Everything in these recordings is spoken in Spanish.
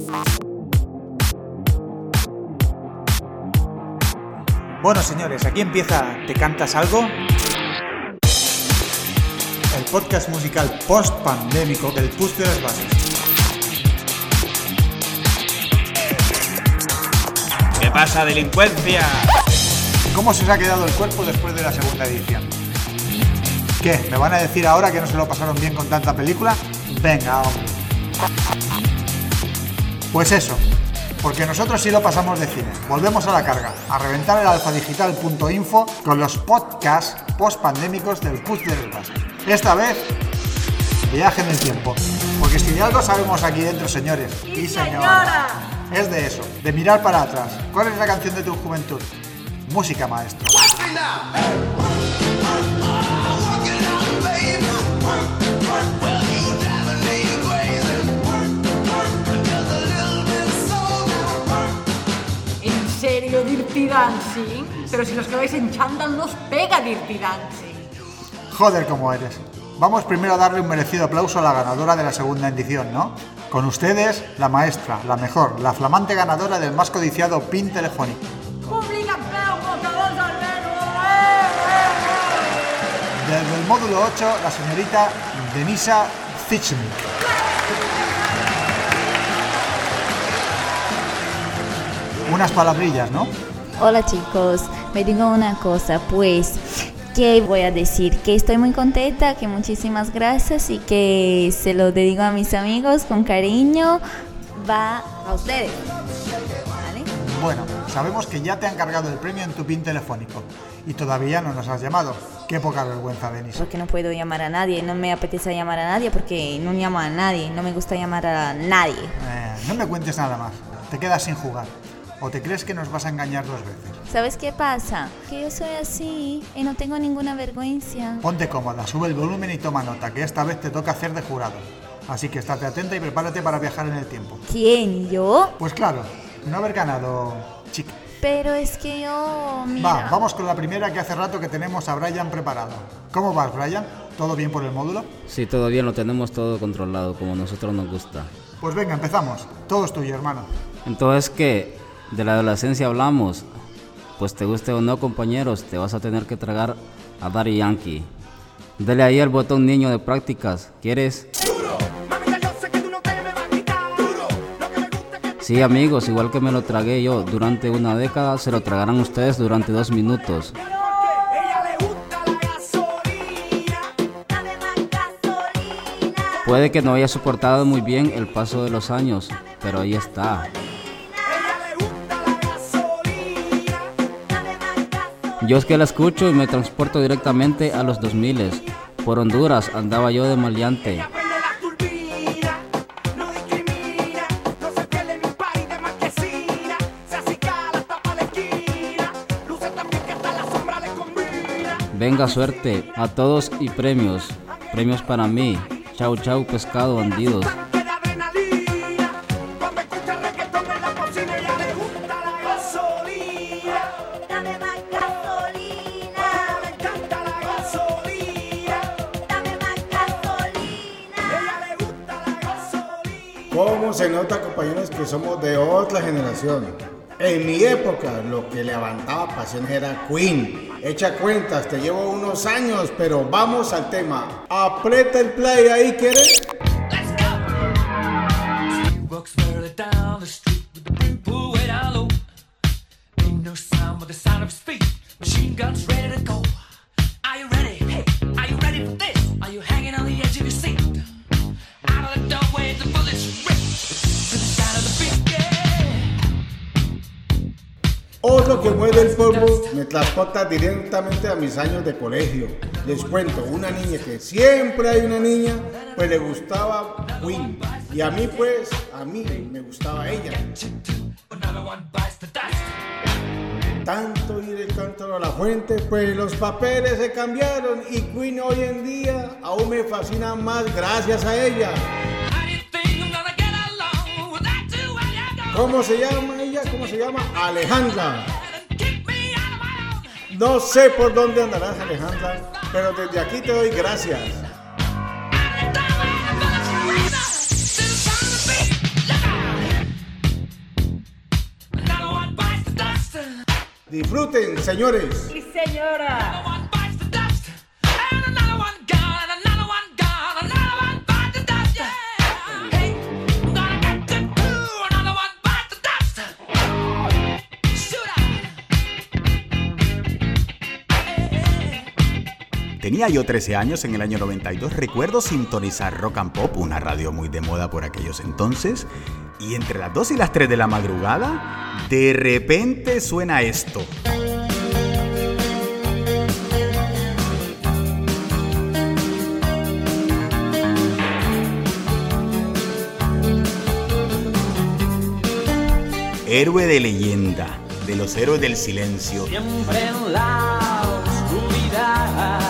Bueno, señores, aquí empieza ¿Te cantas algo? El podcast musical post-pandémico del Puig de las Basses. ¿Qué pasa, delincuencia? ¿Cómo se os ha quedado el cuerpo después de la segunda edición? ¿Qué? ¿Me van a decir ahora que no se lo pasaron bien con tanta película? Venga, hombre. Pues eso, porque nosotros sí lo pasamos de cine. Volvemos a la carga, a reventar el alfadigital.info con los podcasts post-pandémicos del Puig de las Basses. Esta vez, viaje en el tiempo. Porque si de algo sabemos aquí dentro, señores y señoras, es de eso, de mirar para atrás. ¿Cuál es la canción de tu juventud? Música, maestro. ¿En serio Dirty Dancing? Pero si los que vais en chándal nos pega Dirty Dancing. Joder, cómo eres. Vamos primero a darle un merecido aplauso a la ganadora de la segunda edición, ¿no? Con ustedes, la maestra, la mejor, la flamante ganadora del más codiciado PIN telefónico. Desde el módulo 8, la señorita Denisa Zichnik. Unas palabrillas, ¿no? Hola chicos, me digo una cosa, pues, ¿qué voy a decir? Que estoy muy contenta, que muchísimas gracias y que se lo dedico a mis amigos con cariño, va a ustedes, ¿vale? Bueno, sabemos que ya te han cargado el premio en tu PIN telefónico y todavía no nos has llamado. Qué poca vergüenza, Denis. Porque no puedo llamar a nadie, no me apetece llamar a nadie porque no llamo a nadie, no me gusta llamar a nadie. No me cuentes nada más, te quedas sin jugar. ¿O te crees que nos vas a engañar 2 veces? ¿Sabes qué pasa? Que yo soy así y no tengo ninguna vergüenza. Ponte cómoda, sube el volumen y toma nota, que esta vez te toca hacer de jurado. Así que estate atenta y prepárate para viajar en el tiempo. ¿Quién? ¿Yo? Pues claro, no haber ganado, chica. Pero es que yo... Mira. Vamos con la primera, que hace rato que tenemos a Brian preparado. ¿Cómo vas, Brian? ¿Todo bien por el módulo? Sí, todo bien, lo tenemos todo controlado, como a nosotros nos gusta. Pues venga, empezamos. Todo es tuyo, hermano. Entonces, ¿qué? De la adolescencia hablamos. Pues te guste o no, compañeros, te vas a tener que tragar a Daddy Yankee. Dale ahí al botón, niño, de prácticas. ¿Quieres? Sí, amigos, igual que me lo tragué yo durante una década, se lo tragarán ustedes durante 2 minutos. Puede que no haya soportado muy bien el paso de los años, pero ahí está. Yo es que la escucho y me transporto directamente a los 2000. Por Honduras andaba yo de maleante. Venga, suerte a todos y premios. Premios para mí. Chau, chau, pescado, bandidos. ¿Cómo se nota, compañeros, que somos de otra generación? En mi época, lo que levantaba pasiones era Queen. Echa cuentas, te llevo unos años, pero vamos al tema. Aprieta el play ahí, ¿quieres? Otro que mueve el polvo me transporta directamente a mis años de colegio. Les cuento, una niña que siempre hay una niña, pues le gustaba Queen. Y a mí me gustaba ella. Tanto ir el cántaro a la fuente, pues los papeles se cambiaron y Queen hoy en día aún me fascina más gracias a ella. ¿Cómo se llama ella? ¿Cómo se llama? Alejandra. No sé por dónde andarás, Alejandra, pero desde aquí te doy gracias. Disfruten, señores. ¡Sí, señora! Tenía yo 13 años en el año 92, recuerdo sintonizar Rock and Pop, una radio muy de moda por aquellos entonces, y entre las 2 y las 3 de la madrugada, de repente suena esto. Héroe de leyenda, de los héroes del silencio. Siempre en la oscuridad.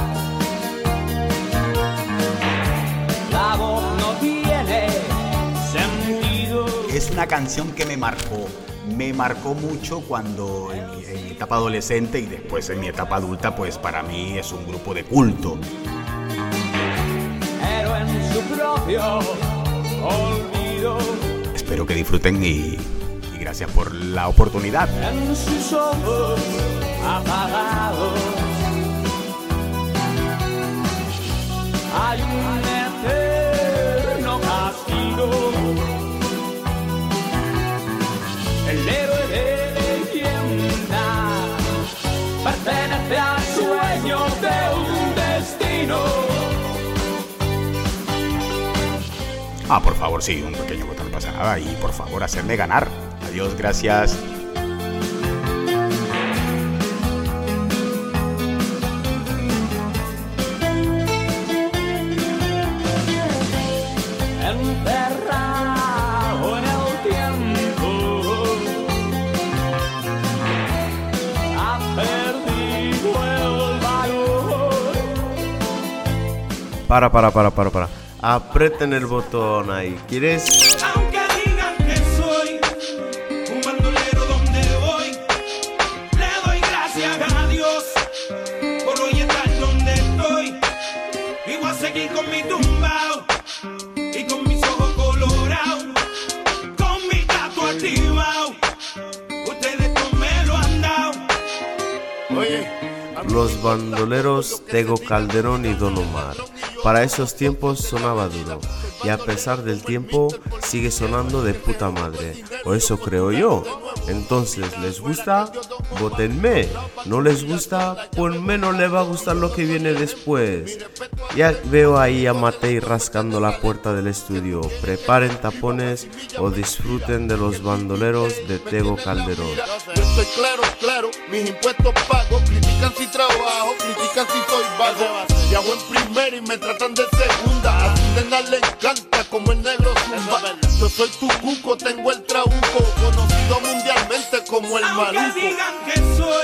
La voz no tiene sentido. Es una canción que me marcó mucho cuando en mi etapa adolescente y después en mi etapa adulta, pues para mí es un grupo de culto. Pero en su propio olvido. Espero que disfruten y gracias por la oportunidad. En sus ojos apagados hay un eterno castigo. El héroe de leyenda pertenece al sueño de un destino. Por favor, sí, un pequeño voto no pasa nada y por favor hacerme ganar. Adiós, gracias. Enterrado en el tiempo, ha perdido el valor. Para. Aprieten el botón ahí. ¿Quieres? Aunque digan que soy un bandolero donde voy, le doy gracias a Dios por hoy estar donde estoy. Y voy a seguir con mi tumbao y con mis ojos colorados, con mi gato activado. Ustedes no me lo han dado. Oye, Los bandoleros Tego Calderón y Don Omar. Para esos tiempos sonaba duro y a pesar del tiempo sigue sonando de puta madre, o eso creo yo. Entonces, ¿les gusta? Vótenme. ¿No les gusta? Pues menos le va a gustar lo que viene después. Ya veo ahí a Matei rascando la puerta del estudio. Preparen tapones o disfruten de los bandoleros de Tego Calderón. Yo estoy claro, mis impuestos pago. Critican si trabajo, critican si soy vago. Viajo en primera y me tratan de segunda. A Sindena le encanta como el negro zumba. Yo soy tu cuco, tengo el trabuco, conocido mundialmente como el maluco. aunque digan que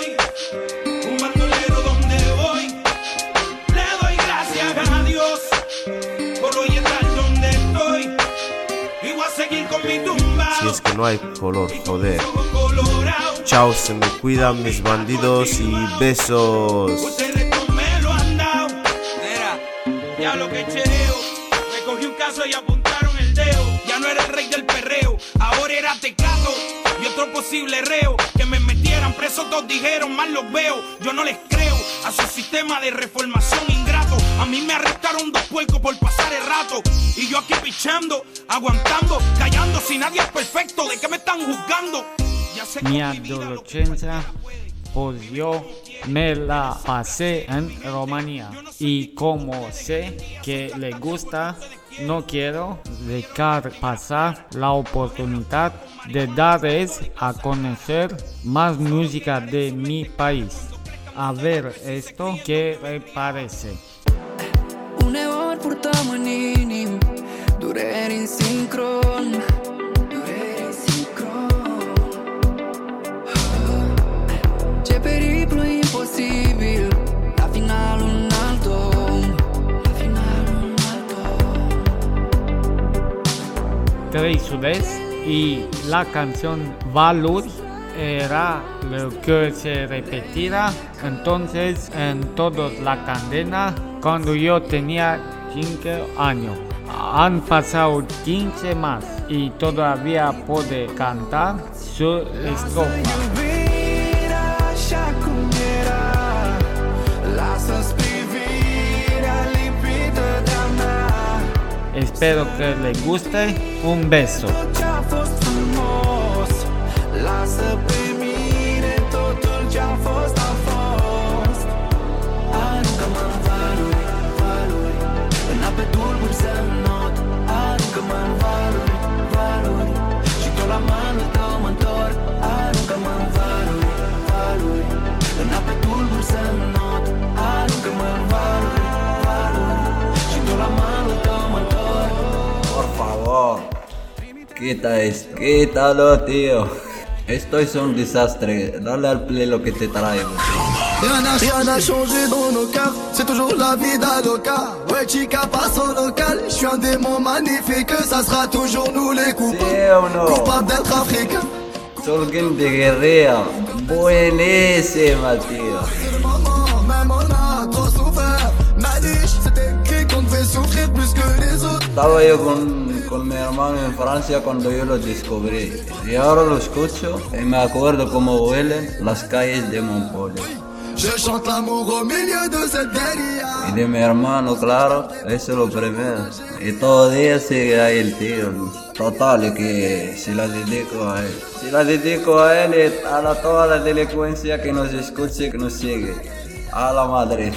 soy un bandolero donde voy, le doy gracias a Dios por hoy estar donde estoy. Y voy a seguir con mi tumba. Si es que no hay color, joder. Chao, se me cuidan mis bandidos y besos. Ustedes no me lo han dado. Mira, ya lo que chereo. Me cogí un caso y apuntaron el dedo. Ya no era el rey del perreo, ahora era Teclado y otro posible reo. Que me metieran preso, todos dijeron, mal los veo. Yo no les creo a su sistema de reformación ingrato. A mí me arrestaron 2 puercos por pasar el rato. Y yo aquí pichando, aguantando, callando. Si nadie es perfecto, ¿de qué me están juzgando? Mi adolescencia, pues yo me la pasé en Rumanía. Y como sé que le gusta, no quiero dejar pasar la oportunidad de darles a conocer más música de mi país. A ver esto, ¿qué me parece? Uneori purtăm în inim dureri în sincron. Ce periplu imposibil, la final un alto. Trăisules y la canción Valuri era lo que se repetía entonces en toda la cadena cuando yo tenía 5 años. Han pasado 15 más y todavía puedo cantar su estrofa. Espero que les guste. Un beso. Ce-a fost frumos, lasă pe mine totul ce-a fost, a fost. Aruncă-mă în valuri, valuri, în ape tulburi să not. Aruncă-mă în valuri, valuri, și tot la malul tău mă întorc. Aruncă-mă în valuri, valuri, în ape tulburi să not. Aruncă-mă în valuri, valuri, și tot la malul tău mă întorc. Por favor, quítalo, tío. Esto es un desastre. Dale al play lo que te traigo. Rien n'a changé dans nos cœurs, c'est toujours la vie d'Aloca. Ouais, chica passe au local, je suis un démon magnifique, ça sera toujours nous les coupables, coupables d'être africains. Surgen de guerrilla, buenísima, tío. Même on a trop souffert, Malish, c'était écrit qu'on devait souffrir plus que les autres. Estaba yo con mi hermano en Francia cuando yo lo descubrí. Y ahora lo escucho y me acuerdo cómo huelen las calles de Montpellier. Je chante l'amour au milieu de cette guérilla. Y de mi hermano, claro, eso es lo primero. Y todo día sigue ahí el tío. Total, y que se la dedico a él. Se la dedico a él y a toda la delincuencia que nos escuche y que nos sigue. A la Madrid.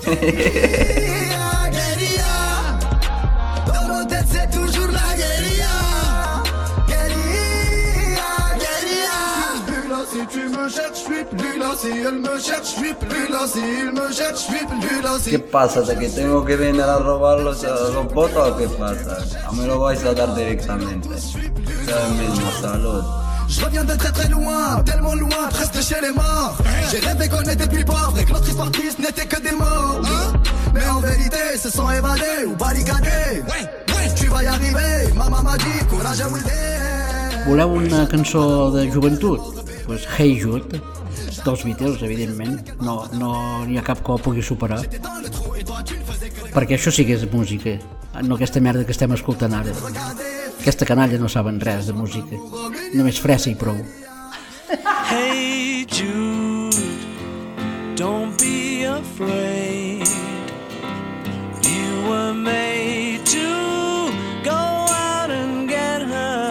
Dans nos têtes c'est toujours la guérilla. Guérilla, guérilla. Plus là si tu me cherches, je suis plus là. Si elle me cherche, je suis plus là. Si il me cherche, je suis plus là. ¿Qué pasa? ¿De que tengo que venir a robar los votos o qué pasa? A mí lo vais a dar directamente. Ustedes mismos, salud. Je reviens de très très loin, tellement loin, presque chez les morts. J'ai rêvé qu'on était plus pauvres et que notre histoire triste n'était que des mots, hein? Mais en vérité, se sont évadés ou barricadés. Tu vas y arriver, maman m'a dit, courage à Wilder. Voleu una cançó de joventut? Pues Hey Jude, dels Beatles, evidentment. No n'hi ha cap que ho pugui superar. Perquè això sí que és música, no aquesta merda que estem escoltant ara. Aquesta canalla no saben res de música, només fressa i prou. Hey Jude, don't be afraid. You were made to go out and get her.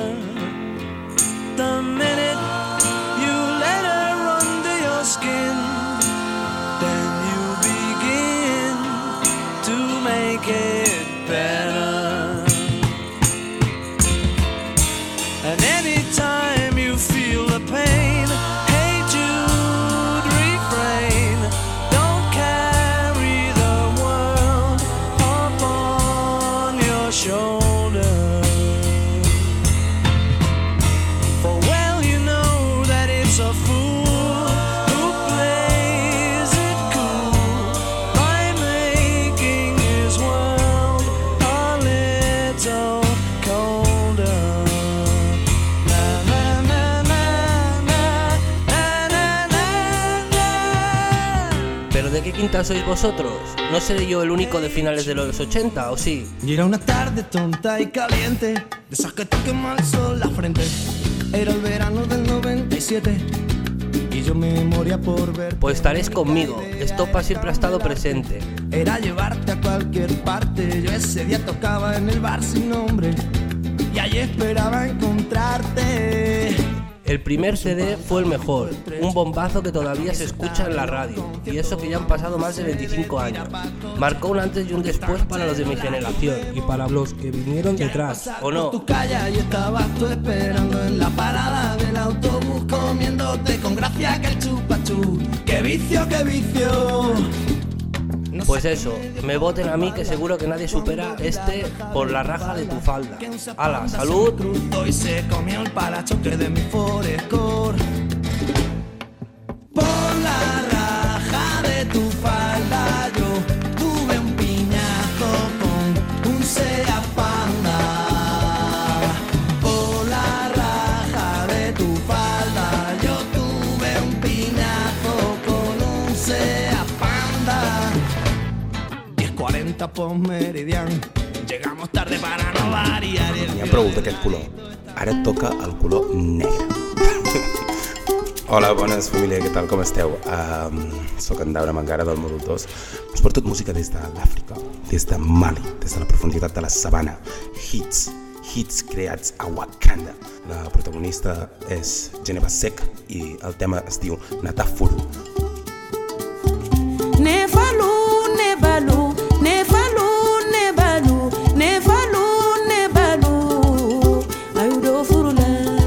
The minute you let her under your skin, then you begin to make it better. And anytime you feel the pain, hey Jude, refrain. Don't carry the world upon your shoulder. For well you know that it's a fool who plays it cool by making his world a little colder. ¿Pero de qué quinta sois vosotros? ¿No seré yo el único de finales de los 80, o sí? Y era una tarde tonta y caliente, de esas que te quema el sol la frente. Era el verano del 97 y yo me moría por ver. Pues estaréis conmigo, Estopa siempre ha estado presente. Era llevarte a cualquier parte, yo ese día tocaba en el bar sin nombre y allí esperaba encontrarte. El primer CD fue el mejor, un bombazo que todavía se escucha en la radio, y eso que ya han pasado más de 25 años. Marcó un antes y un después para los de mi generación y para los que vinieron detrás, ¿o no? Tu calle y estabas tú esperando en la parada del autobús, comiéndote con gracia que el chupachú. ¡Qué vicio, qué vicio! Pues eso, me voten a mí que seguro que nadie supera este por la raja de tu falda. ¡Hala, salud! Y se comió el parachoque de mi Forescore. Por la raja de tu falda yo tuve un piñazo con un Seat Panda. Por la raja de tu falda yo tuve un piñazo con un Seat Panda. 10:40 por Meridian. Llegamos tarde para no variar. N'hi ha prou d'aquest color. Ara toca el color negre. Hola, bones, família, què tal, com esteu? Soc en Daura Mangara del Mòdul 2. Us porto música des de l'Àfrica, des de Mali, des de la profunditat de la sabana. Hits creats a Wakanda. La protagonista és Geneva Sek i el tema es diu Natafuru. Nefalu, nebalu, nefalu, nebalu, nefalu, nebalu, ayudo furula.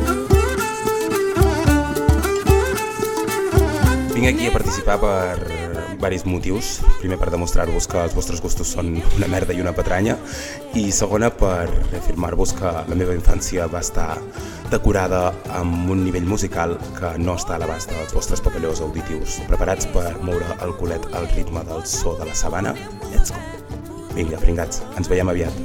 Vinc aquí a participar per diversos motius. Primer, per demostrar-vos que els vostres gustos són una merda i una patranya, i segona, per afirmar-vos que la meva infància va estar decorada amb un nivell musical que no està a l'abast dels vostres papallós auditius. Preparats per moure el culet al ritme del so de la sabana? Let's go! Vinga, pringats, ens veiem aviat.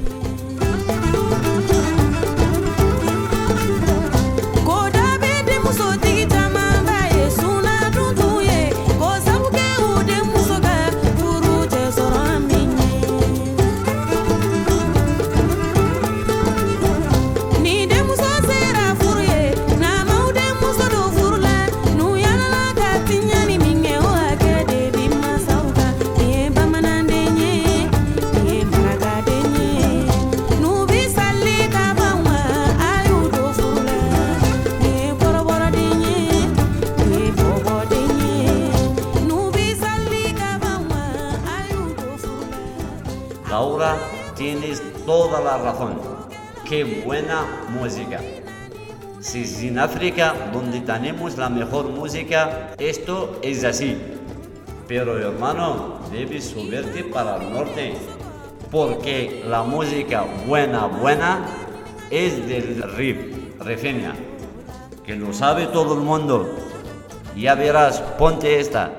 Laura, tienes toda la razón. Qué buena música. Si es en África donde tenemos la mejor música, esto es así. Pero hermano, debes subirte para el norte, porque la música buena es del rifeña, que lo sabe todo el mundo. Ya verás, ponte esta.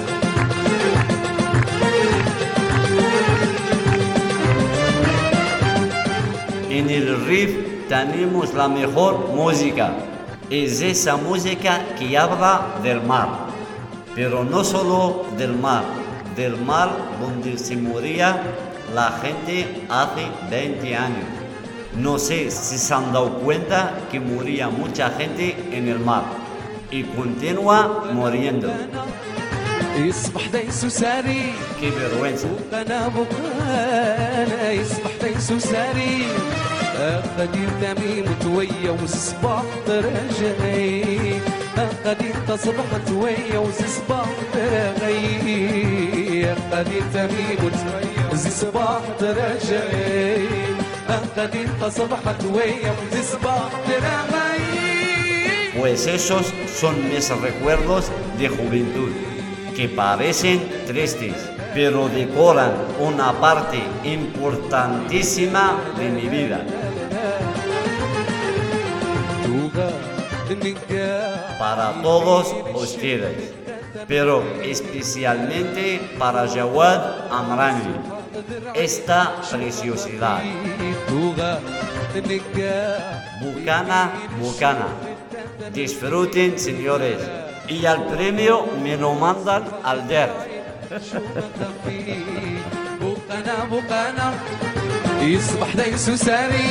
En el riff tenemos la mejor música. Es esa música que habla del mar. Pero no solo del mar donde se moría la gente hace 20 años. No sé si se han dado cuenta que moría mucha gente en el mar. Y continúa muriendo. ¡Qué vergüenza! قدير تميم تويا والصباح ترجعي قدير تصبحت ويا والصباح ترجعي قدير تميم تويا والصباح ترجعي قدير تصبحت ويا والصباح ترجعي. Pues esos son mis recuerdos de juventud, que parecen tristes, pero decoran una parte importantísima de mi vida. Para todos ustedes, pero especialmente para Jawad Amrani, esta preciosidad. Bucana. Disfruten, señores, y al premio me lo mandan al DER. بوقنا يصبح دايس وساري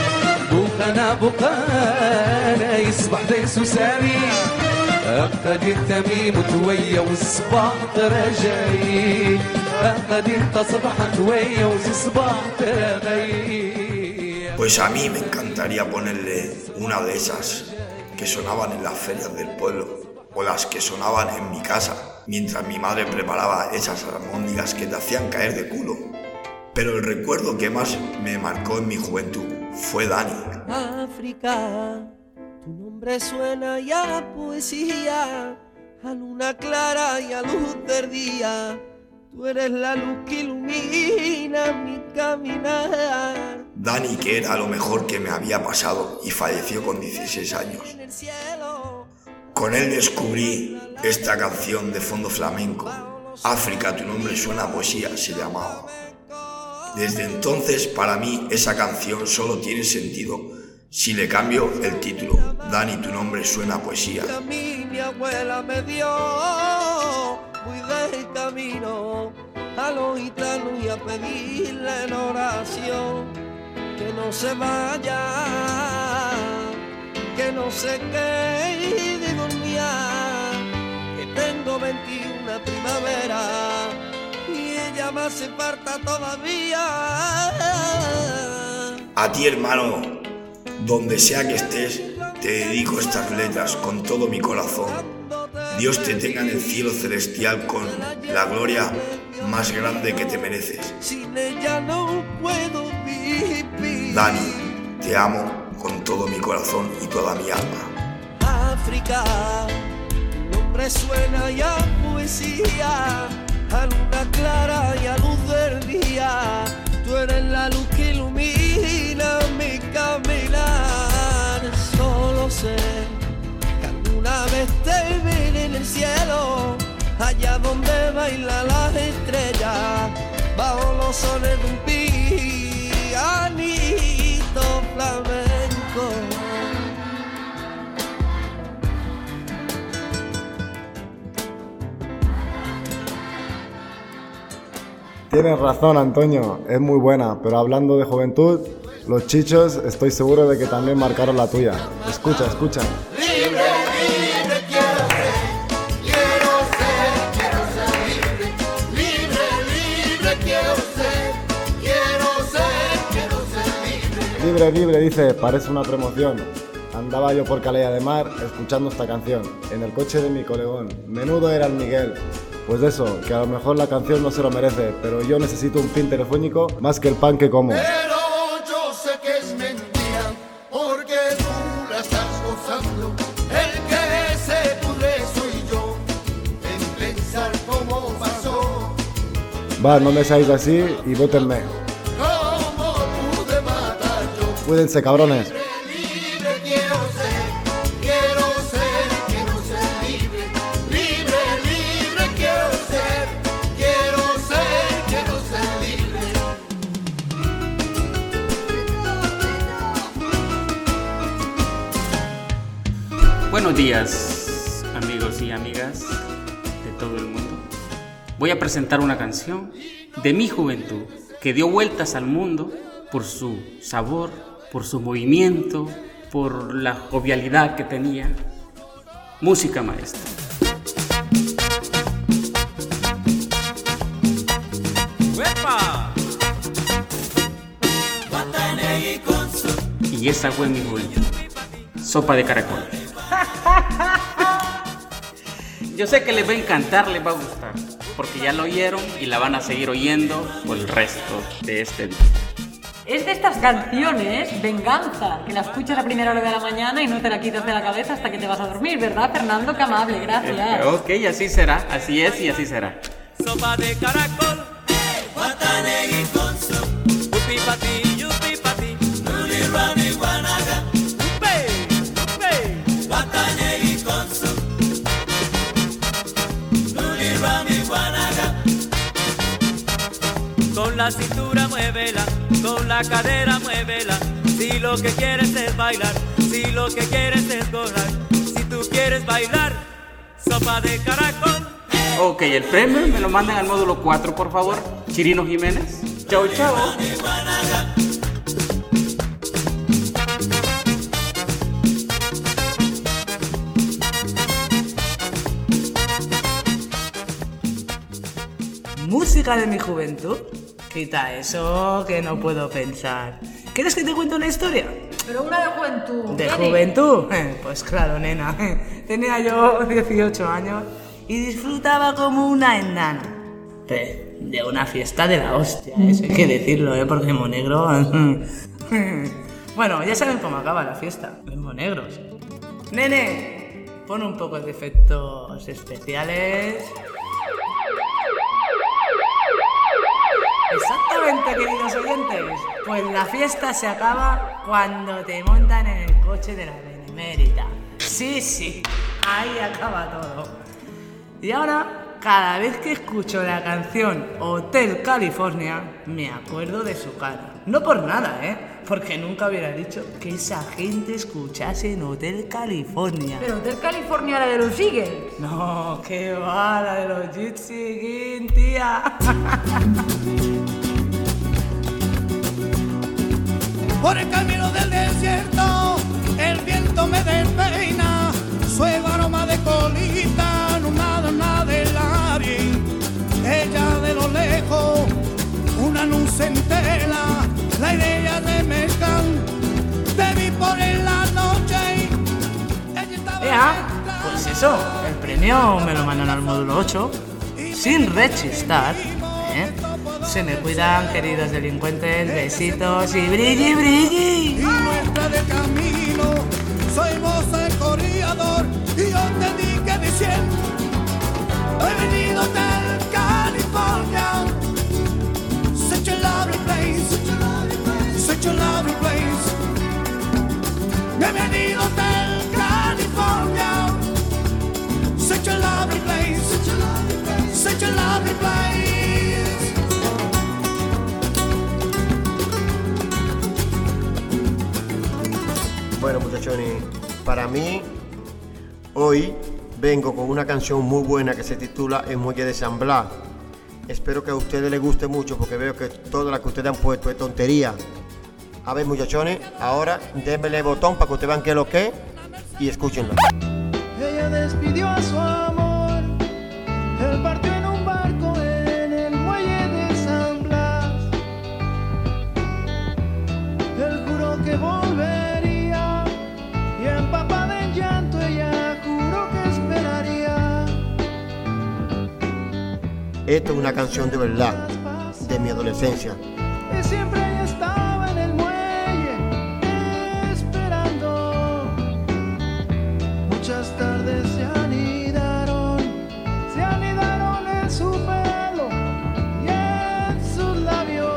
بوقنا يصبح دايس وساري قدير تميم تويا والصباح ترجعي قدير تصبحت ويا والصباح ترجعي. Pues a mí me encantaría ponerle una de esas que sonaban en las ferias del pueblo, o las que sonaban en mi casa, mientras mi madre preparaba esas almóndigas que te hacían caer de culo. Pero el recuerdo que más me marcó en mi juventud fue Dani. África, tu nombre suena ya a poesía, a luna clara y a luz del día. Tú eres la luz que ilumina mi caminar. Dani, que era lo mejor que me había pasado, y falleció con 16 años. Con él descubrí esta canción de fondo flamenco. África, tu nombre suena a poesía, se llamaba. Desde entonces, para mí, esa canción solo tiene sentido si le cambio el título. Dani, tu nombre suena a poesía. A mí mi abuela me dio, voy de camino a los gitanos y a pedirle en oración que no se vaya, que no se quede dormida. 21 primavera y ella me hace falta todavía. A ti, hermano, donde sea que estés, te dedico estas letras con todo mi corazón. Dios te tenga en el cielo celestial con la gloria más grande que te mereces. Sin ella no puedo vivir. Dani, te amo con todo mi corazón y toda mi alma. África, tu nombre suena ya poesía, a luna clara y a luz del día. Tú eres la luz que ilumina mi caminar. Solo sé que alguna vez te veré en el cielo, allá donde bailan las estrellas, bajo los soles de un pianito flamenco. Tienes razón, Antonio, es muy buena, pero hablando de juventud, los Chichos estoy seguro de que también marcaron la tuya. Escucha, escucha. Libre, libre quiero ser libre. Libre, libre quiero ser libre. Libre, libre, dice, parece una promoción. Andaba yo por Calella de Mar escuchando esta canción, en el coche de mi colegón. Menudo era el Miguel. Pues eso, que a lo mejor la canción no se lo merece, pero yo necesito un pin telefónico más que el pan que como. Pero yo sé que es mentira, porque tú la estás gozando. El que se pudre soy yo, en pensar cómo pasó. Va, no me seáis así y vótenme. Cómo pude matar yo. Cuídense, cabrones. Buenos días, amigos y amigas de todo el mundo. Voy a presentar una canción de mi juventud que dio vueltas al mundo por su sabor, por su movimiento, por la jovialidad que tenía. Música maestra. Y esa fue mi juventud. Sopa de caracol. Yo sé que les va a encantar, les va a gustar, porque ya lo oyeron y la van a seguir oyendo por el resto de este día. Es de estas canciones, venganza, que la escuchas a primera hora de la mañana y no te la quitas de la cabeza hasta que te vas a dormir, ¿verdad, Fernando? Qué amable, gracias. Ok, así será, así es y así será. Sopa de caracol, guatanegui con su, upi pati, yupi pati, nuli rani guanaga, upe, guatanegui con su, nuli rani guanaga. Con la cintura muévela, con la cadera muévela, si lo que quieres es bailar, si lo que quieres es gozar, si tú quieres bailar, sopa de caracol. Ok, el premio me lo mandan al módulo 4, por favor. Chirino Jiménez. Chao, chao. Música de mi juventud. Quita eso, que no puedo pensar. ¿Quieres que te cuente una historia? Pero una de juventud. ¿De juventud? Pues claro, nena. Tenía yo 18 años y disfrutaba como una enana. De una fiesta de la hostia, eso hay que decirlo, porque Monegro... Bueno, ya saben cómo acaba la fiesta, los monegros. Nene, pon un poco de efectos especiales. Exactamente, queridos oyentes. Pues la fiesta se acaba cuando te montan en el coche de la Benemérita. Sí, ahí acaba todo. Y ahora, cada vez que escucho la canción Hotel California, me acuerdo de su cara. No por nada, porque nunca hubiera dicho que esa gente escuchase en Hotel California. Pero Hotel California era de los Eagles. No, que va, la de los Gypsy King, tía. Por el camino del desierto, el viento me despeina, suave aroma de colita, no nada de mañana, pues eso, el premio me lo mandan al módulo 8, sin rechistar, ¿eh? Se me cuidan, queridos delincuentes, besitos y brilli, brilli. No entra de camino, soy moza el corredor y yo te dije diciendo, he venido del California, such a lovely place, such a lovely place. He venido del California, such a lovely place, such a lovely place. Bueno, muchachones, para mí, hoy vengo con una canción muy buena que se titula El Muelle de San Blas. Espero que a ustedes les guste mucho porque veo que todas las que ustedes han puesto es tontería. A ver, muchachones, ahora démele el botón para que ustedes vean qué es lo que es y escúchenlo. Ella despidió a su amor, él partió en un barco en el muelle de San Blas. Él juró que volvería y empapada en llanto ella juró que esperaría. Esto es una canción de verdad, de mi adolescencia. Y siempre ella estaba en el muelle esperando. Muchas tardes se anidaron en su pelo y en sus labios.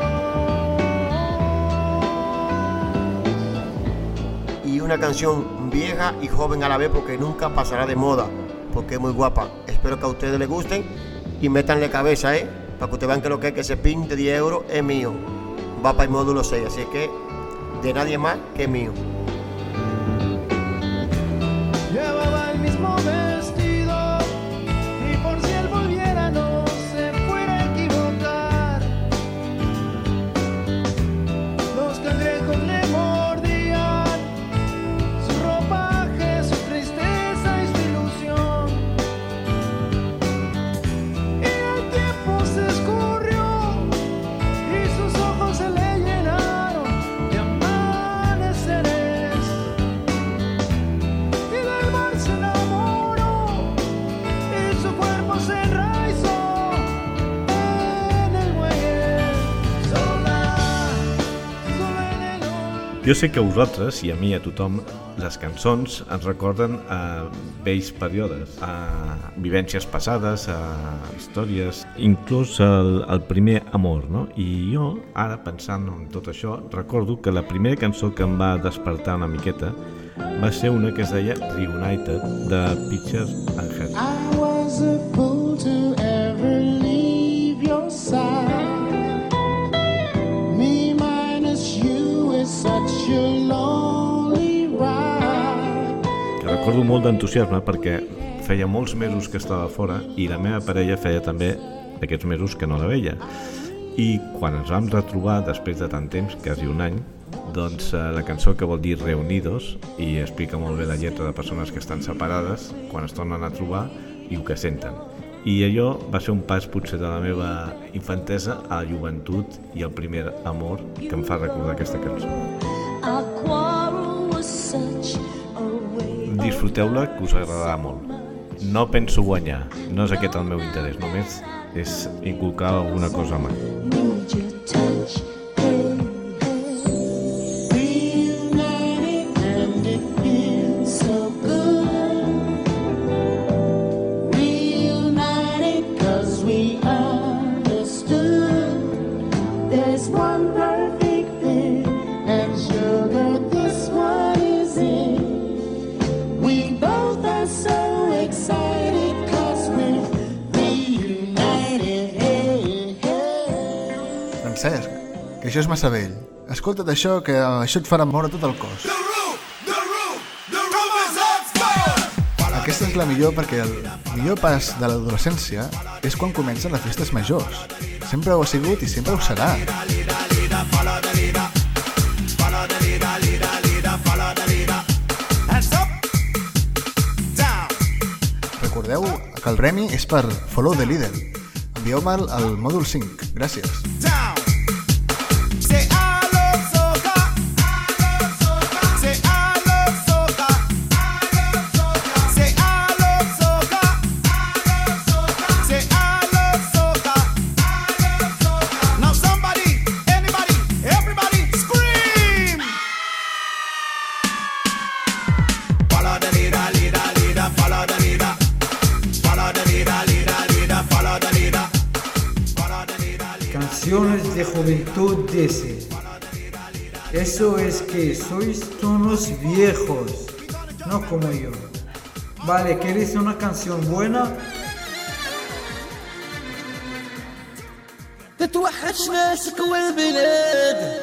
Y una canción vieja y joven a la vez porque nunca pasará de moda, porque es muy guapa. Espero que a ustedes les gusten y métanle cabeza, para que ustedes vean que lo que es que ese pin de 10 euros es mío. Va para el módulo 6, así que de nadie más que mío. Llevaba el mismo vestido y por si él volviera no se fuera a equivocar. Los cangrejos le mordían su ropaje, su tristeza y su ilusión. Y el tiempo se escurrió y sus ojos se le llenaron de amaneceres. Y del mar se enamoró y su cuerpo se enraizó en el muelle. Sola en el olvido. Jo sé que a vosaltres, i a mi i a tothom, les cançons ens recorden a vells períodes, a vivències passades, a històries, inclús el primer amor, no? I jo, ara pensant en tot això, recordo que la primera cançó que em va despertar una miqueta va ser una que es deia Reunited, de Pictures and Hearts. I was a fool to ever leave your side. Me minus you is such a lonely ride. Que recordo molt d'entusiasme perquè feia molts mesos que estava fora i la meva parella feia també aquests mesos que no la veia. I quan ens vam retrobar després de tant temps, quasi un any, doncs la cançó que vol dir Reunidos, i explica molt bé la lletra de persones que estan separades quan es tornen a trobar i el que senten. I allò va ser un pas potser de la meva infantesa a la joventut i el primer amor que em fa recordar aquesta cançó. Disfruteu-la, que us agradarà molt. No penso guanyar, no és aquest el meu interès, només és inculcar alguna cosa a mà. Francesc, que això és massa vell. Escolta't això, que això et farà moure tot el cos. Aquesta és la millor perquè el millor pas de l'adolescència és quan comencen les festes majors. Sempre ho ha sigut i sempre ho serà. Recordeu que el Remi és per Follow the Leader. Envieu-me'l al mòdul 5. Gràcies. Say canciones de juventud dice: eso es que sois unos viejos, no como yo. Vale, ¿queréis una canción buena? تتوحش ناسك والبلاد،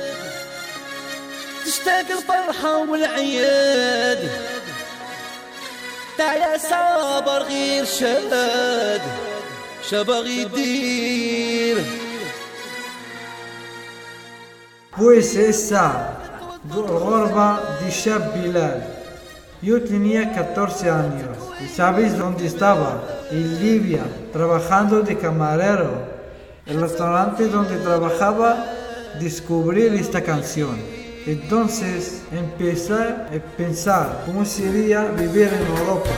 تشتاق الفرحة والعياد، تعيا صابر غير شاد شبغي يدير. Pues esa gorba de Shab Bilal. Yo tenía 14 años y ¿sabéis dónde estaba? En Libia, trabajando de camarero. El restaurante donde trabajaba descubrí esta canción. Entonces empecé a pensar cómo sería vivir en Europa.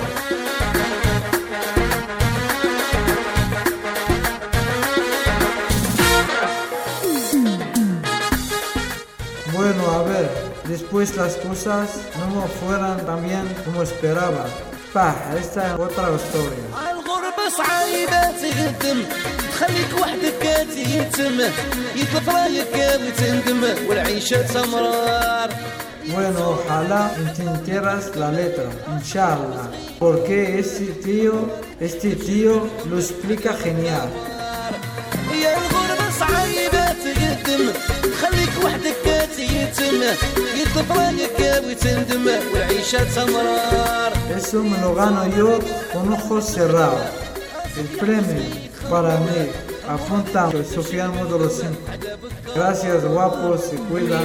Bueno, a ver, después las cosas no fueran tan bien como esperaba. Esta es otra historia. الغربة صعيبة تقدم، تخليك وحدك تيتم، يطلب رايك وتندم، والعيشة تمرار. Bueno, ojalá entendieras la letra, inshallah, porque este tío lo explica genial. يا الغربة صعيبة تقدم، تخليك وحدك تيتم، يطلب رايك وتندم، والعيشة تمرار. Eso me lo gano yo con ojos cerrados. El premio para mí, apunta Sofía Módulo 5. Gracias, guapos, se cuidan.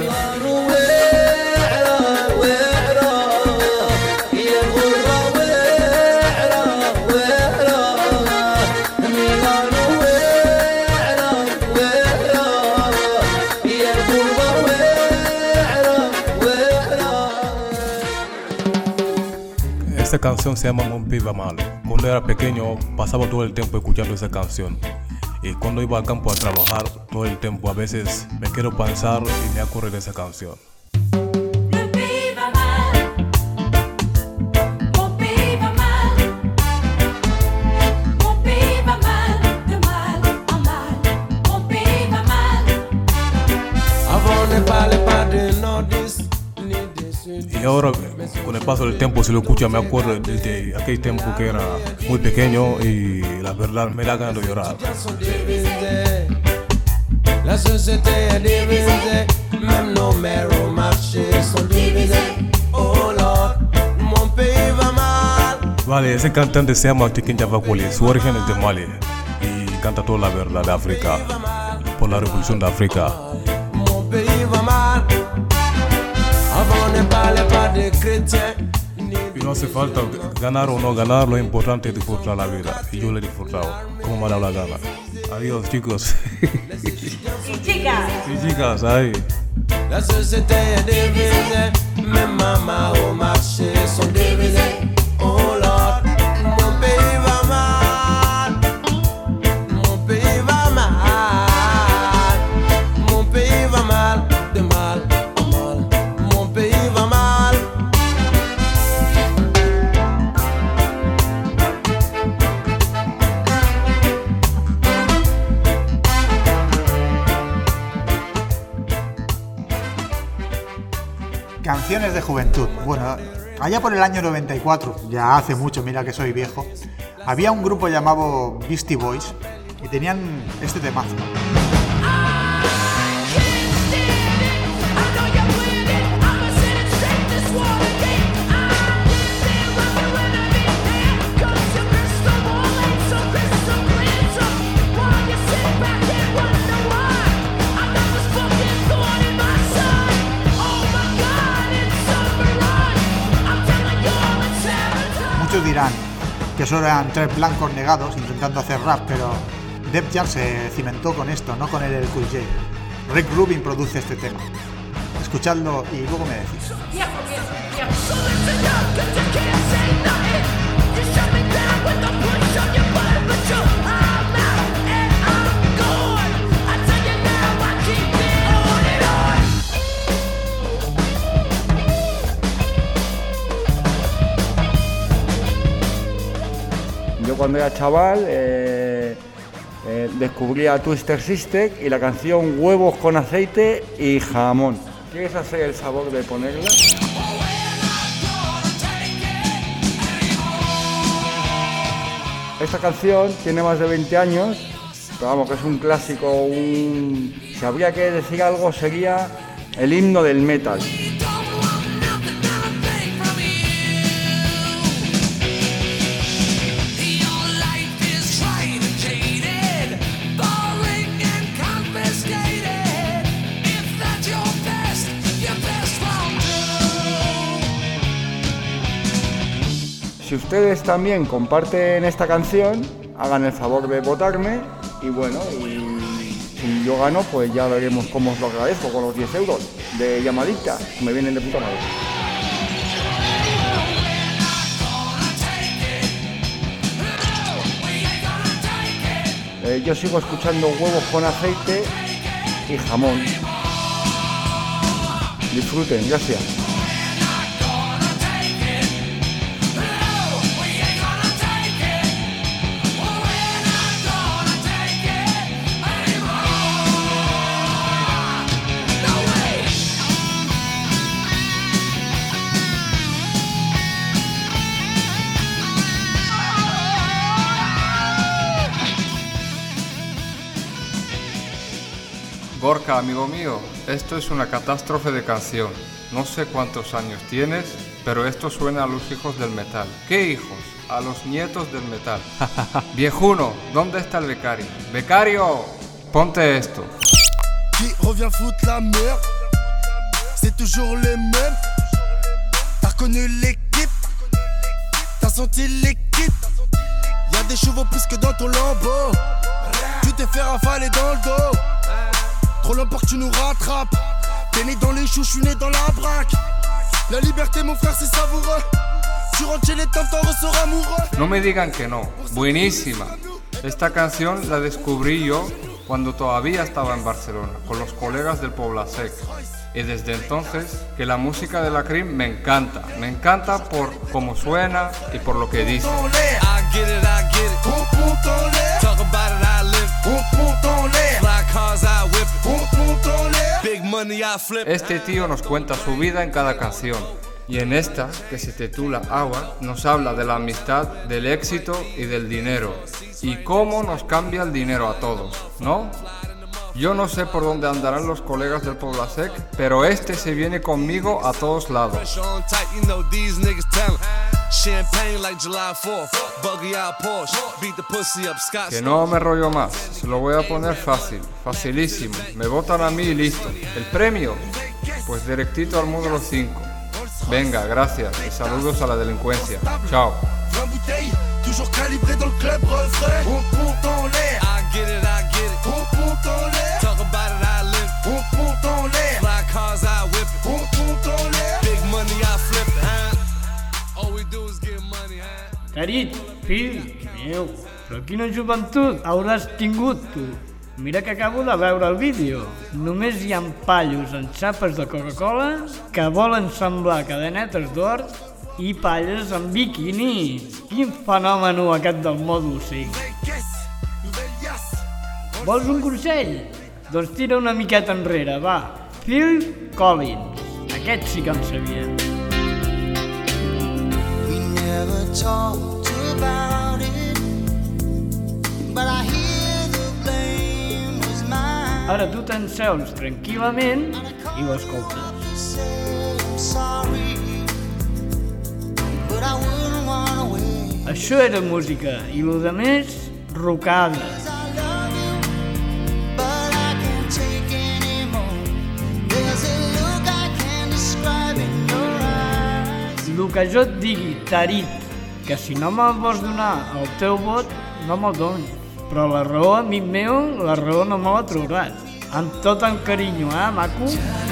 Esta canción se llama Mon Pays va mal. Cuando era pequeño pasaba todo el tiempo escuchando esa canción. Y cuando iba al campo a trabajar, todo el tiempo a veces me quiero pensar y me acuerdo de esa canción. Y ahora, con el paso del tiempo, si lo escucho, me acuerdo de aquel tiempo que era muy pequeño y la verdad me da ganas de llorar. La société est divisée, même nos mères au marché sont divisées. Oh Lord, mon pays va mal. Vale, ese cantante se llama Tiken Jah Fakoly, su origen es de Mali y canta toda la verdad de África, por la revolución de África. Mon pays va mal. Avant ne parlez pas de chrétiens. Y no hace falta ganar o no ganar, lo importante es disfrutar la vida. Y yo le he disfrutado, como me ha dado la gana. Adiós, chicos. Y chicas. Y chicas, ahí. La société est divisée, même maman au marché sont divisées. Oh Lord, mon pays va mal. Mon pays va mal. Mon pays va mal, de mal en mal. Mon pays va mal. Canciones de juventud. Bueno, allá por el año 94, ya hace mucho, mira que soy viejo, había un grupo llamado Beastie Boys y tenían este temazo. Muchos dirán que solo eran tres blancos negados intentando hacer rap, pero Def Jam se cimentó con esto, no con el Cool J. Rick Rubin produce este tema. Escuchadlo y luego me decís. Yo cuando era chaval descubrí a Twister Sister y la canción Huevos con aceite y jamón. ¿Quieres hacer el favor de ponerla? Esta canción tiene más de 20 años, pero vamos, que es un clásico, si habría que decir algo sería el himno del metal. Si ustedes también comparten esta canción, hagan el favor de votarme y bueno, y si yo gano, pues ya veremos cómo os lo agradezco con los 10 euros de llamadita, me vienen de puta madre. Yo sigo escuchando Huevos con aceite y jamón. Disfruten, gracias. Gorka, amigo mío, esto es una catástrofe de canción. No sé cuántos años tienes, pero esto suena a los hijos del metal. ¿Qué hijos? A los nietos del metal. Viejuno, ¿dónde está el becario? ¡Becario! Ponte esto. Qui revient foutre la merde? C'est toujours les mêmes. T'as reconnu l'équipe? T'as senti l'équipe? Y'a des chevaux plus que dans ton lambeau. Tu t'es fait rafaler dans le dos. Trop longtemps que tu nous rattrapes. T'es né dans les choux, je suis né dans la braque. La liberté, mon frère, c'est savoureux. Tu rentres chez les temps, t'en ressors amoureux. No me digan que no. Buenísima. Esta canción la descubrí yo cuando todavía estaba en Barcelona, con los colegas del Poblasec. Y desde entonces que la música de la Cream me encanta por cómo suena y por lo que dice. Este tío nos cuenta su vida en cada canción. Y en esta, que se titula Agua, nos habla de la amistad, del éxito y del dinero. Y cómo nos cambia el dinero a todos, ¿no? Yo no sé por dónde andarán los colegas del Poblasec, pero este se viene conmigo a todos lados. Que no me rollo más, se lo voy a poner fácil, facilísimo. Me votan a mí y listo. ¿El premio? Pues directito al módulo 5. Venga, gracias y saludos a la delincuencia. Chao. Toujours calibré dans le club refrain. On monte en l'air. I get it. On monte en l'air. Talk about it, I live. On monte en l'air. Fly cars, I whip it. On monte en l'air. Big money, I flip it, huh? All we do is get money, huh? Carit, fill meu, però quina joventut hauràs tingut, tu? Mira que acabo de veure el vídeo. Només hi ha pallos en xapes de Coca-Cola que volen semblar cadenetes d'or i palles amb biquini. Quin fenomen aquest del mòdul 5. Vols un consell? Doncs tira una miqueta enrere, va. Phil Collins. Aquest sí que en sabia. We never talked about it, but I hear the blame was mine. Ara tu te'n seus tranquil·lament i ho escoltes. I'm sorry. Això era música i lo de més, rocada. Lo que jo et digui, Tarit, que si no me'l vols donar el teu vot, no me'l donis. Però la raó, amic meu, la raó no me la trobaràs. Amb tot el carinyo, maco?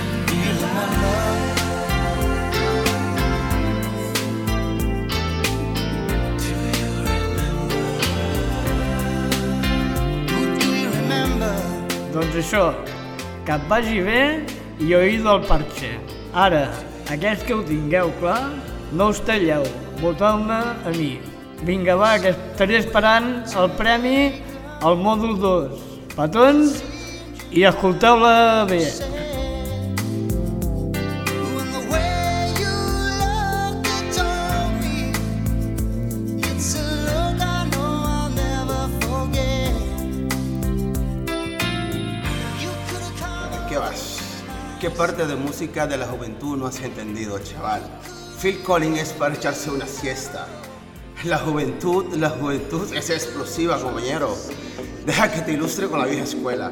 Doncs això, que et vagi bé i oïdo al parche. Ara, aquells que ho tingueu clar, no us talleu, voteu-me a mi. Vinga, va, que estaré esperant el premi al mòdul 2. Petons i escolteu-la bé. ¿Qué vas? ¿Qué parte de música de la juventud no has entendido, chaval? Phil Collins es para echarse una siesta. La juventud es explosiva, compañero. Deja que te ilustre con la vieja escuela.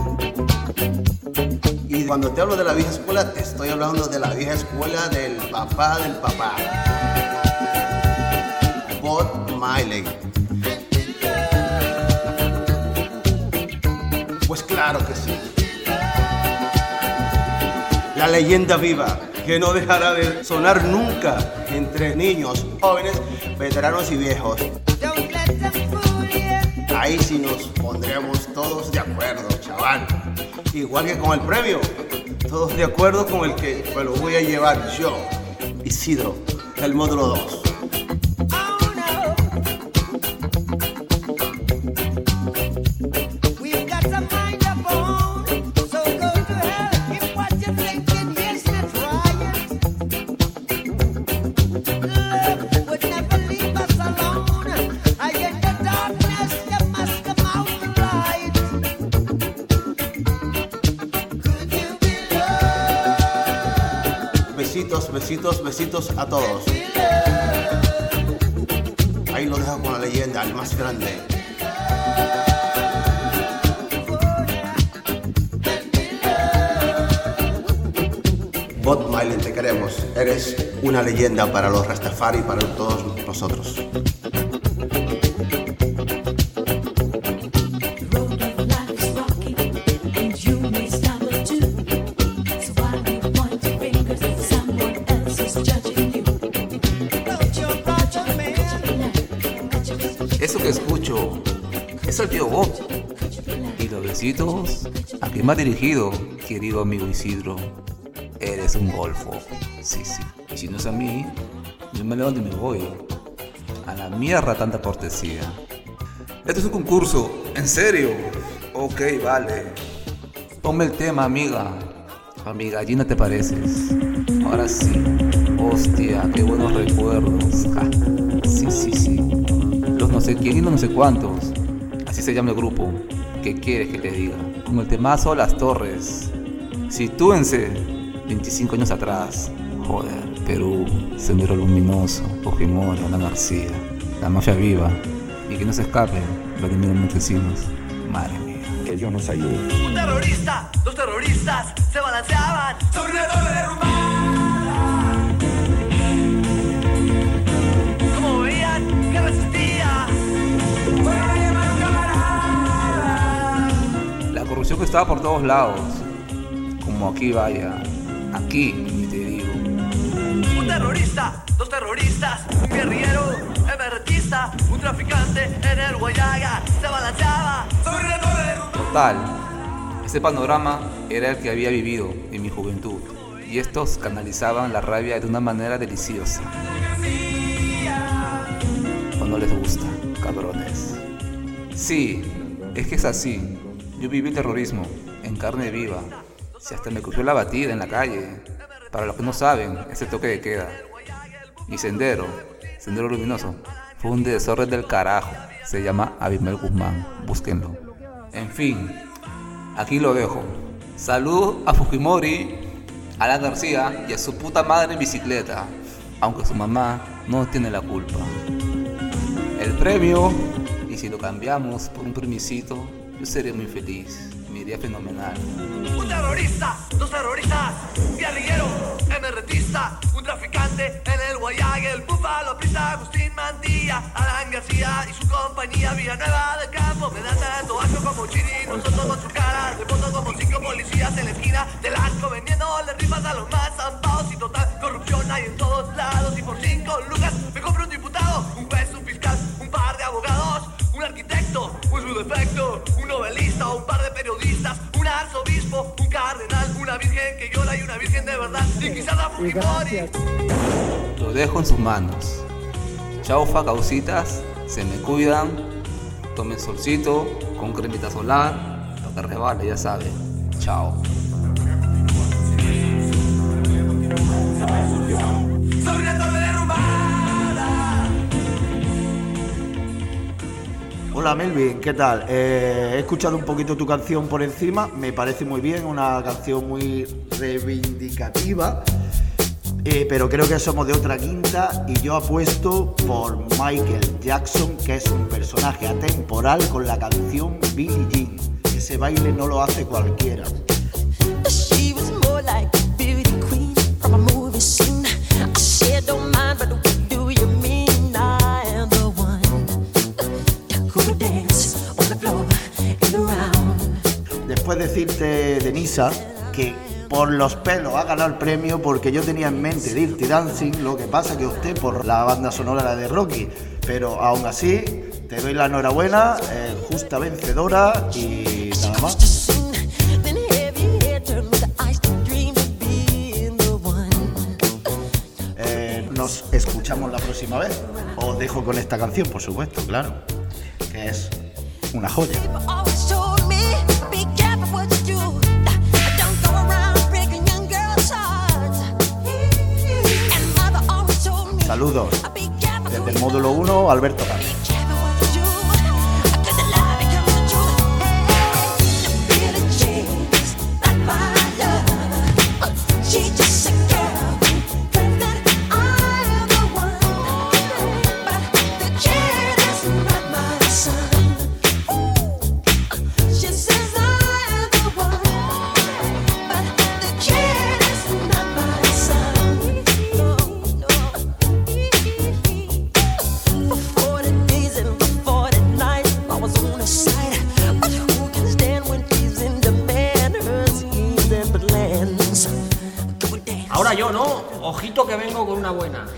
Y cuando te hablo de la vieja escuela, te estoy hablando de la vieja escuela del papá del papá. Bob Marley. Pues claro que sí. La leyenda viva, que no dejará de sonar nunca entre niños, jóvenes, veteranos y viejos. Ahí sí nos pondremos todos de acuerdo, chaval. Igual que con el premio, todos de acuerdo con el que me lo voy a llevar yo, Isidro, del módulo 2. Besitos a todos. Ahí lo dejo con la leyenda, el más grande. Bob Marley, te queremos. Eres una leyenda para los Rastafari y para todos nosotros. Eso que escucho es el tío Bob. Y los besitos a quien me ha dirigido, querido amigo Isidro. Eres un golfo. Sí. Y si no es a mí, yo me levanto y me voy. A la mierda tanta cortesía. Esto es un concurso. ¿En serio? Ok, vale. Ponme el tema, amiga. A mi gallina te pareces. Ahora sí. Hostia, qué buenos recuerdos. Ja. Sí. Los no sé quién y los no sé cuántos. Así se llama el grupo. ¿Qué quieres que te diga? Como el temazo Las Torres. Sitúense 25 años atrás. Joder, Perú, Sendero Luminoso, Fujimori, Ana García, la mafia viva. Y que no se escapen Vladimir Montesinos. Madre mía. Que Dios nos ayude. Un terrorista, dos terroristas se balanceaban sobre una torre derrumbada. Como veían que resistía. La corrupción que estaba por todos lados. Como aquí vaya. Aquí, ni te digo. Un terrorista, dos terroristas, un guerrillero, emergentista, un traficante en el Guayaga se balanceaba sobre una torre derrumbada. Total, ese panorama era el que había vivido en mi juventud. Y estos canalizaban la rabia de una manera deliciosa. ¿O no les gusta, cabrones? Sí, es que es así. Yo viví el terrorismo en carne viva. Si hasta me cogió la batida en la calle. Para los que no saben, ese toque de queda. Mi sendero luminoso, fue un desorden del carajo. Se llama Abimel Guzmán, búsquenlo. En fin, aquí lo dejo. Salud a Fujimori, a Ana García y a su puta madre en bicicleta. Aunque su mamá no tiene la culpa. El premio, y si lo cambiamos por un permisito, yo sería muy feliz. Me iría fenomenal. Un terrorista, dos terroristas, un guerrillero, emergentista, un traficante en el Guayaga, el Búfalo Prisa, Agustín Mantilla, Alan García y su compañía, Villanueva del Campo, me dan tanto asco como Chirino, nosotros con su cara, de fondo como 5 policías en la esquina del arco, vendiéndole rimas a los más zampados y total corrupción hay en todos lados, y por 5 lucas me compro un diputado, un juez, un fiscal, un par de abogados, un arquitecto, un su defecto, un novelista, un par de periodistas, un arzobispo, un cardenal, una virgen que llora y una virgen de verdad, y quizás la Fujimori. Lo dejo en sus manos. Chaufa, causitas, se me cuidan. tomen solcito, con cremita solar, lo que rebale, ya saben. Chao. Hola Melvin, ¿qué tal? He escuchado un poquito tu canción por encima, me parece muy bien, una canción muy reivindicativa, pero creo que somos de otra quinta y yo apuesto por Michael Jackson, que es un personaje atemporal con la canción Billie Jean. Ese baile no lo hace cualquiera. She was more like a beauty queen from a movie scene. I said, don't mind, but what do you mean? I am the one who would dance on the floor and around. Después decirte, Denisa, que por los pelos ha ganado el premio porque yo tenía en mente Dirty Dancing, lo que pasa que opté por la banda sonora de Rocky, pero aún así te doy la enhorabuena, justa vencedora y nada más. Nos escuchamos la próxima vez. Os dejo con esta canción, por supuesto, claro, que es una joya. Saludos desde el módulo 1, Alberto Gana. Ahora yo, ¿no? Ojito que vengo con una buena.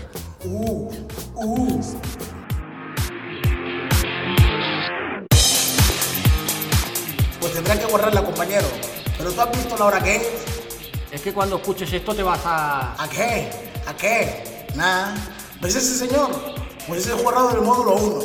Pues tendrán que borrarla, compañero. ¿Pero tú has visto la hora que es? Es que cuando escuches esto te vas a... ¿A qué? ¿A qué? Nada. ¿Ves ese señor? Pues es el jugador del módulo 1.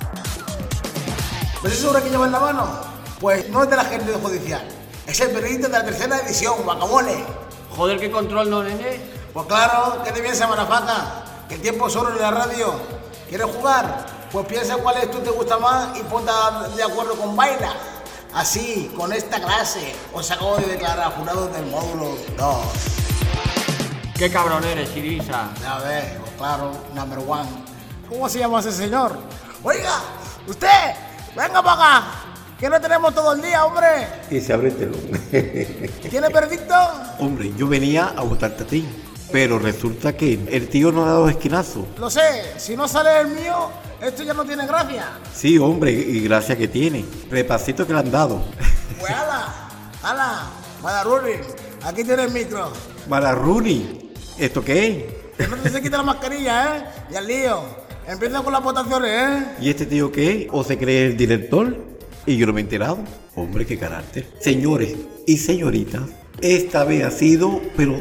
¿Ves esa hora que lleva en la mano? Pues no es de la gente judicial. Es el periodista de la tercera edición, guacamole. Joder, qué control, ¿no, nene? Pues claro, que te piensa, marafaca, que el tiempo es oro en la radio. ¿Quieres jugar? Pues piensa cuál es tú te gusta más y ponte de acuerdo con Baila. Así, con esta clase, os acabo de declarar jurado del módulo 2. Qué cabrón eres, Irisa. Ya ves, pues claro, number 1. ¿Cómo se llama ese señor? Oiga, usted, venga para acá, que no tenemos todo el día, hombre. Y se abre el telón. ¿Tiene verdicto? Hombre, yo venía a votarte a ti, pero resulta que el tío no ha dado esquinazo. Lo sé, si no sale el mío, esto ya no tiene gracia. Sí, hombre, y gracia que tiene. Repasito que le han dado. Pues ala, Madarruni, aquí tienes el micro. Madarruni, ¿esto qué es? Que no te se quita la mascarilla, ¿eh? Y al lío. Empieza con las votaciones, ¿eh? ¿Y este tío qué? ¿O se cree el director? Y yo no me he enterado. Hombre, qué carácter. Señores y señoritas, esta vez ha sido, pero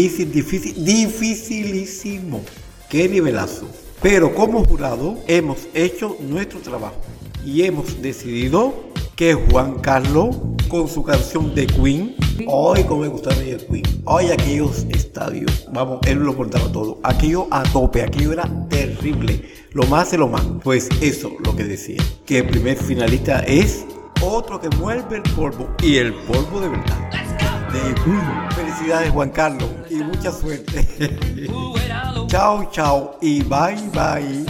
dificilísimo. Qué nivelazo. Pero como jurado hemos hecho nuestro trabajo y hemos decidido que Juan Carlos, con su canción de Queen, ¡ay, cómo me gustaba el Queen! ¡Ay, aquellos estadios! Vamos, él lo portaba todo. Aquello a tope, aquello era terrible. Lo más de lo más. Pues eso, lo que decía. Que el primer finalista es otro que mueve el polvo. Y el polvo de verdad. De Queen. Felicidades, Juan Carlos. Y mucha suerte. Chao, chao. Y bye, bye.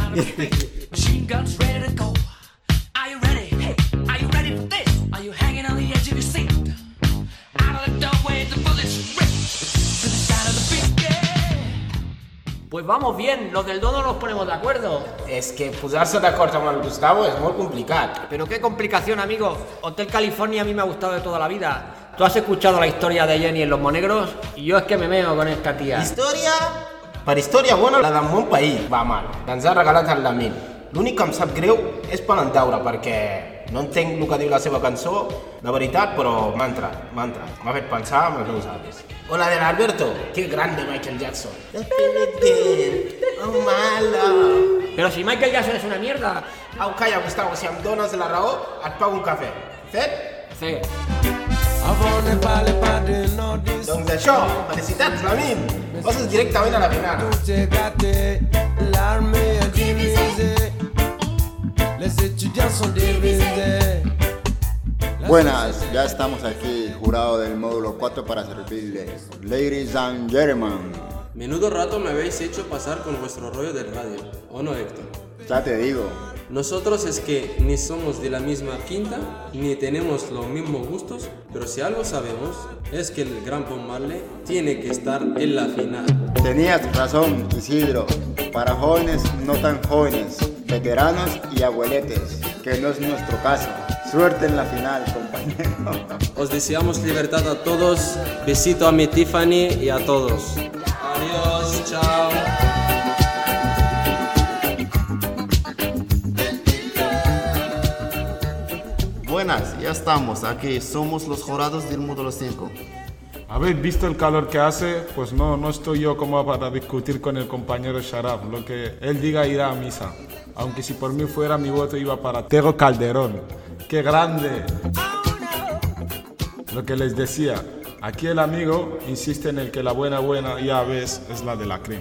Pues vamos bien, los del dono nos ponemos de acuerdo. És que posar-se d'acord amb el Gustavo és molt complicat. Pero qué complicación, amigo. Hotel California a mí me ha gustado de toda la vida. Tú has escuchado la historia de Jenny en Los Monegros y yo es que me meo con esta tía. Història? Per història bona, la del Mon País va mal. Ens ha regalat el Lamin. L'únic que em sap greu és Palantaura, perquè no entenc el que diu la seva cançó, de veritat, però m'ha entrat. M'ha fet pensar amb els meus avis. O la de Alberto, qué grande Michael Jackson. Oh, malo. Pero Pero si Michael Jackson és una mierda. Au, calla, Gustavo, si em dones la raó, et pago un cafè. Fet? Fet. Doncs això, felicitats, Lamin. Passes directament a la final. Buenas, ya estamos aquí, jurado del módulo 4 para servirles. Ladies and gentlemen. Menudo rato me habéis hecho pasar con vuestro rollo del radio, ¿o no, Héctor? Ya te digo. Nosotros es que ni somos de la misma quinta, ni tenemos los mismos gustos, pero si algo sabemos es que el gran Bob Marley tiene que estar en la final. Tenías razón, Isidro. Para jóvenes no tan jóvenes, veteranos y abueletes, que no es nuestro caso. Suerte en la final, compañero. Os deseamos libertad a todos. Besito a mi Tiffany y a todos. Adiós, chao. Buenas, ya estamos aquí, somos los jurados del módulo 5. ¿Habéis visto el calor que hace? Pues no estoy yo como para discutir con el compañero Sharaf. Lo que él diga irá a misa. Aunque si por mí fuera, mi voto iba para Tego Calderón. ¡Qué grande! Lo que les decía, aquí el amigo insiste en el que la buena ya ves es la de la cream.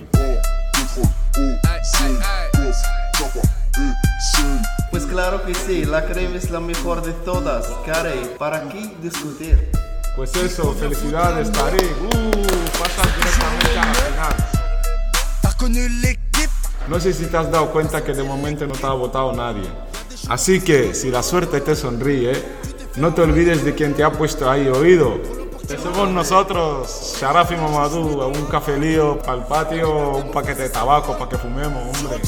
Pues claro que sí, la crema es la mejor de todas, caray, ¿para qué discutir? Pues eso, felicidades, Tariq. Pasas directamente a la final. No sé si te has dado cuenta que de momento no te ha votado nadie. Así que, si la suerte te sonríe, no te olvides de quien te ha puesto ahí oído. Que somos nosotros, Sharaf y Mamadou, un cafelío para el patio, un paquete de tabaco para que fumemos, hombre.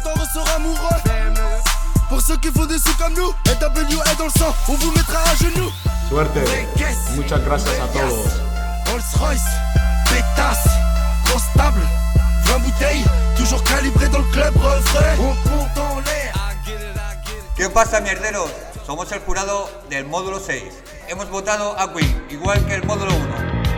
Suerte, muchas gracias a todos. Rolls-Royce, pétasse, constable, 20 bouteilles, toujours calibré dans le club refrain. On monte en l'air. ¿Qué pasa, mierderos? Somos el jurado del módulo 6. Hemos votado a Queen, igual que el módulo 1.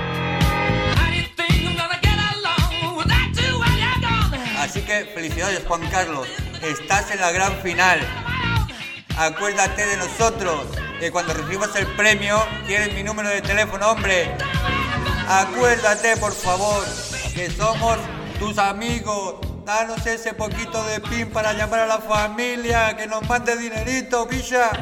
Así que felicidades, Juan Carlos. Estás en la gran final. Acuérdate de nosotros, que cuando recibas el premio tienes mi número de teléfono, hombre. Acuérdate, por favor, que somos tus amigos. Danos ese poquito de pin para llamar a la familia, que nos mande dinerito, picha.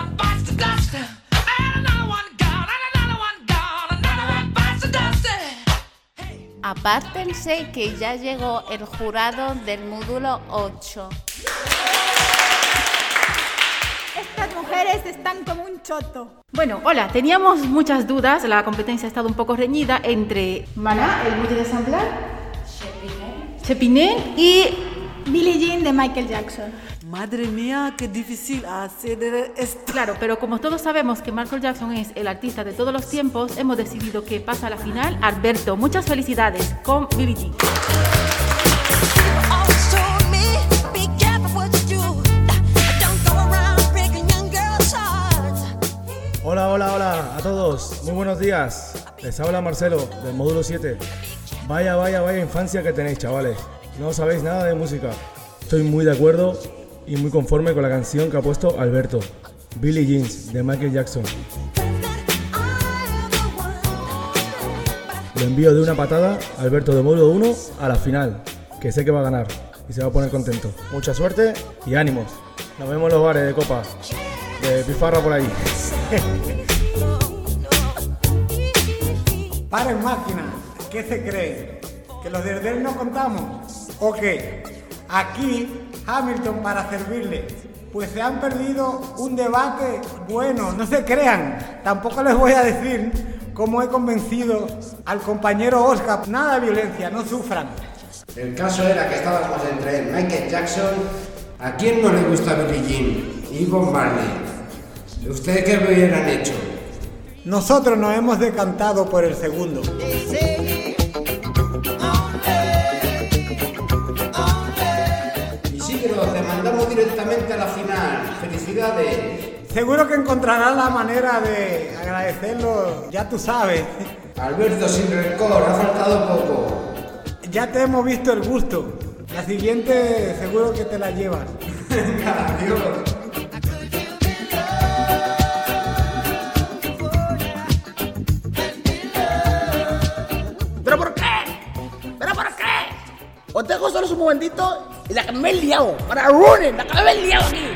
Apártense que ya llegó el jurado del módulo 8. Estas mujeres están como un choto. Bueno, hola, teníamos muchas dudas, la competencia ha estado un poco reñida entre Maná, el multi de ensamblar, Chepiné y Billie Jean de Michael Jackson. Madre mía, qué difícil hacer esto. Claro, pero como todos sabemos que Michael Jackson es el artista de todos los tiempos, hemos decidido que pasa a la final Alberto. Muchas felicidades con Billie Jean. Hola a todos, muy buenos días. Les habla Marcelo del módulo 7. Vaya infancia que tenéis, chavales. No sabéis nada de música. Estoy muy de acuerdo y muy conforme con la canción que ha puesto Alberto, Billie Jean de Michael Jackson. Lo envío de una patada a Alberto de módulo 1 a la final, que sé que va a ganar y se va a poner contento. Mucha suerte y ánimos. Nos vemos en los bares de copa, de pifarra por ahí. Paren máquina, ¿qué se cree? ¿Que los de Erdel no contamos? ¿O qué? Aquí, Hamilton para servirles. Pues se han perdido un debate bueno, no se crean. Tampoco les voy a decir cómo he convencido al compañero Oscar. Nada de violencia, no sufran. El caso era que estábamos entre Michael Jackson. ¿A quién no le gusta Billie Jean? Y Bob Marley. ¿Ustedes qué hubieran hecho? Nosotros nos hemos decantado por el segundo. Isidro, te mandamos directamente a la final. ¡Felicidades! Seguro que encontrarás la manera de agradecerlo, ya tú sabes. Alberto, sin rencor, ha faltado poco. Ya te hemos visto el gusto. La siguiente seguro que te la llevas. Venga, adiós. ¿Pero por qué? ¿Pero por qué? Os dejo solo un momentito y la que me he liado. Para Running, la que me he liado aquí.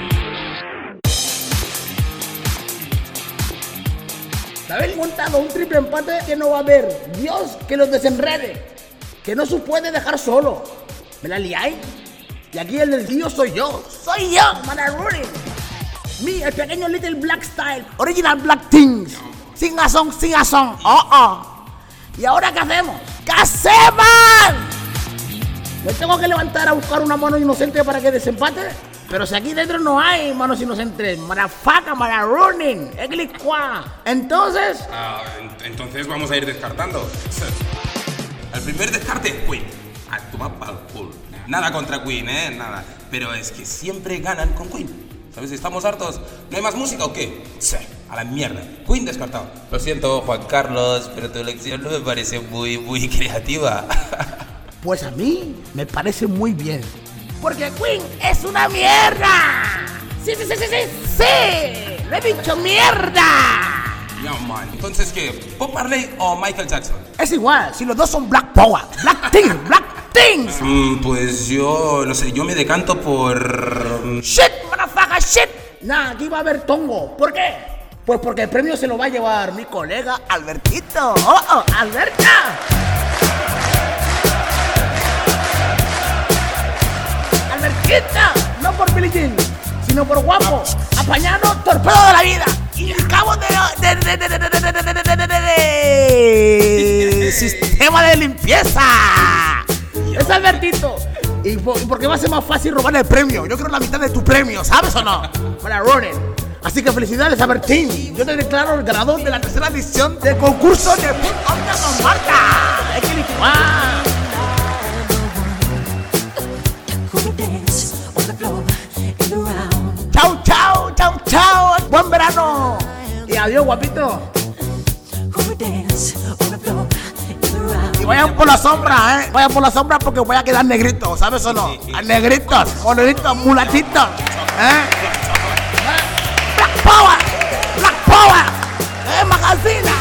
¿Te habéis montado un triple empate que no va a haber Dios que los desenrede? Que no se puede dejar solo. ¿Me la liáis? Y aquí el del tío soy yo. ¡Soy yo, para Running! Me, el pequeño Little Black Style, Original Black Things. Sing a song, sing a song. ¿Y ahora qué hacemos? ¿Qué hacemos? ¿Me tengo que levantar a buscar una mano inocente para que desempate? Pero si aquí dentro no hay manos inocentes. Marafaca, Running, Eglicua. Entonces... entonces vamos a ir descartando. El primer descarte es Queen. A tomar pa'l culo. Nada contra Queen, nada. Pero es que siempre ganan con Queen. ¿Sabes? ¿Estamos hartos? ¿No hay más música o qué? Sí, a la mierda. Queen descartado. Lo siento, Juan Carlos, pero tu elección no me parece muy creativa. Pues a mí me parece muy bien. Porque Queen es una mierda. Sí. Lo he dicho, mierda. Ya, man. Entonces, ¿qué? ¿Bob Marley o Michael Jackson? Es igual, si los dos son Black Power. Black Things. Pues yo, no sé, yo me decanto por... Shit, motherfucker, shit. Nah, aquí va a haber tongo. ¿Por qué? Pues porque el premio se lo va a llevar mi colega Albertito. Alberta. Albertita, no por Billie Jean, sino por guapo, apañado, torpedo de la vida. Y el cabo de sistema de limpieza. Es Albertito. ¿Y por qué va a ser más fácil robar el premio? Yo quiero la mitad de tu premio, ¿sabes o no? Para Running. Así que felicidades, Albertín. Yo te declaro el ganador de la tercera edición del concurso de Put Onda con Marta. Chao. Buen verano. Y adiós, guapito. Y vayan por la sombra, Vayan por la sombra porque voy a quedar negrito, ¿sabes o no? Negritos, morenitos, mulatitos, Black Power, Magazine.